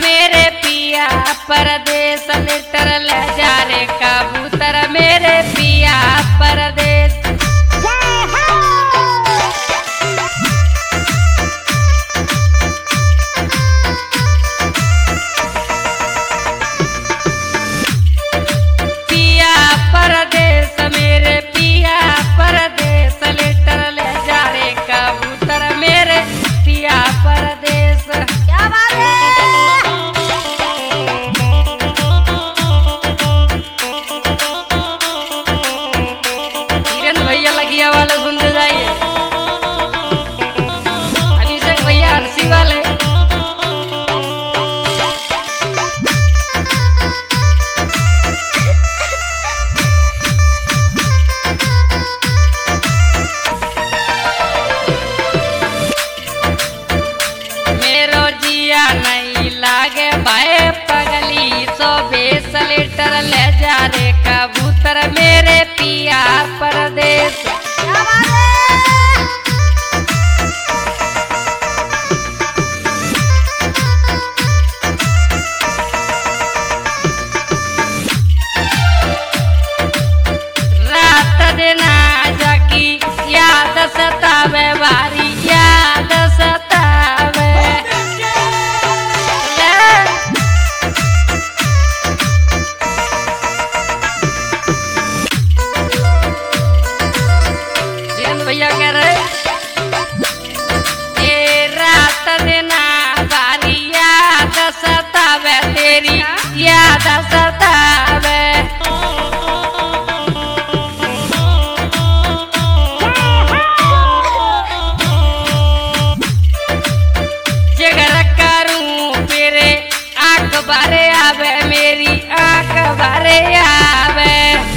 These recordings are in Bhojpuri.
मेरे पिया परदेस लेटर ले जा रे कबूतर मेरे पिया परदेस। पिया परदेस मेरे पिया परदेस लेटर ले जा रे कबूतर मेरे पिया परदेस। क्या बात है। किरण भैया लगिया वाले सुनते जाइए, अभिषेक भैया हंसी वाले। मेरो जिया नहीं लागे भाई पगली सो बेस लेटर ले जा रे कबूतर मेरे पिया परदेस। क्या बात है। रात दिन जाकी याद सतावे बारी याद सतावे। किरण भैया कह रहे ये रात दिन बारी याद सतावे तेरी याद सतावे। जिगर करूं तेरे आंख भरे आवे मेरी आंख भरे आवे।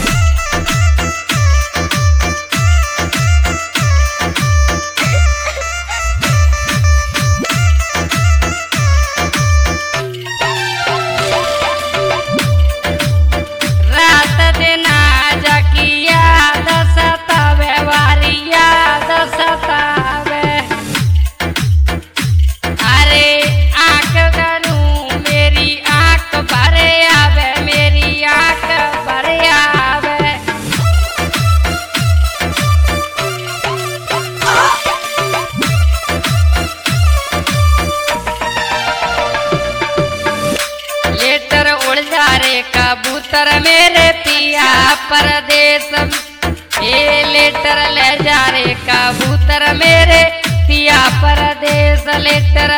रात दिन जाकी याद सतावे वारी याद सतावे। अरे आंख करूं मेरी आंख भरे आवे मेरी आंख भरे आवे। लेटर उड़ जा रे कबूतर मेरे पिया परदेस। ये लेटर ले जा रे कबूतर मेरे पिया परदेस लेटर।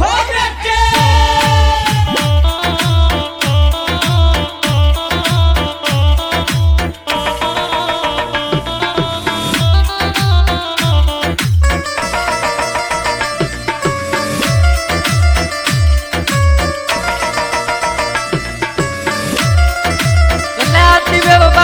गुलाबी में बाबा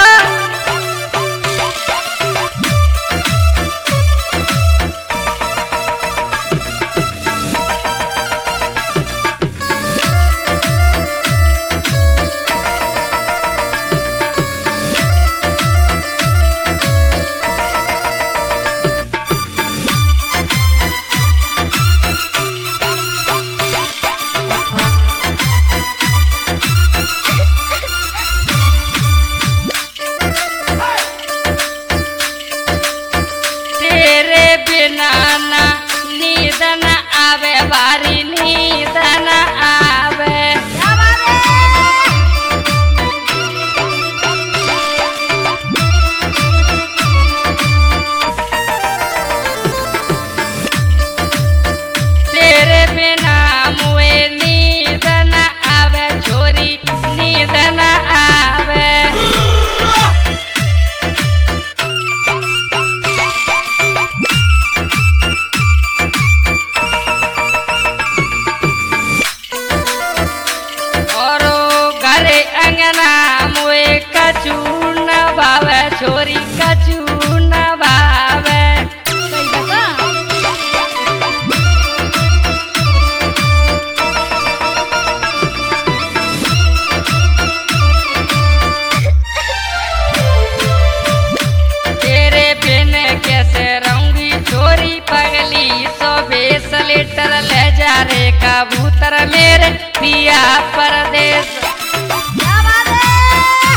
पिया परदेश। क्या बात है?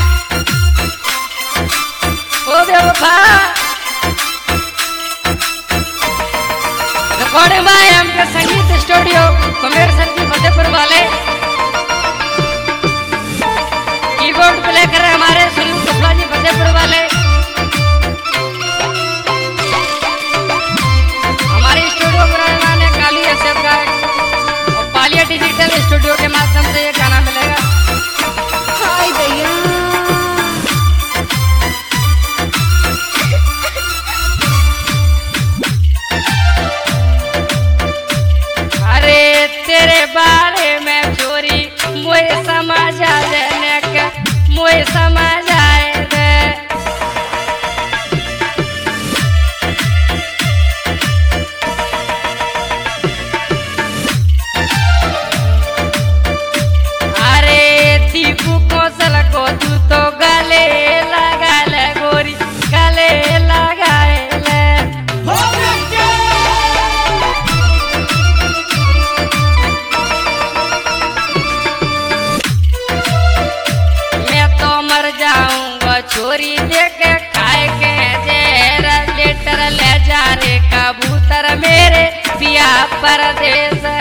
ओ बेवफा recording by MK Sangeet studio कुमेर सरजी फतेहपुर वाले। कीबोर्ड प्ले कर रहे हमारे सुनील कुशवाहा जी फतेहपुर वाले। हमारे स्टूडियो बनाने वाले काली एसएफ गायक और पालिया डिजिटल स्टूडियो के माध्यम से ये गाना मिलेगा। हाय भैया। अरे तेरे बारे में चोरी मुझे समझ आ जाने के मुझे समझ आए रे। अरे दीपू कौशल को तू तो गले लगा ले गोरी गले लगाए ले। मैं तो मर जाऊंगा छोरी देके खाए के जहर लेटर ले जा रे कबूतर मेरे पिया परदेश।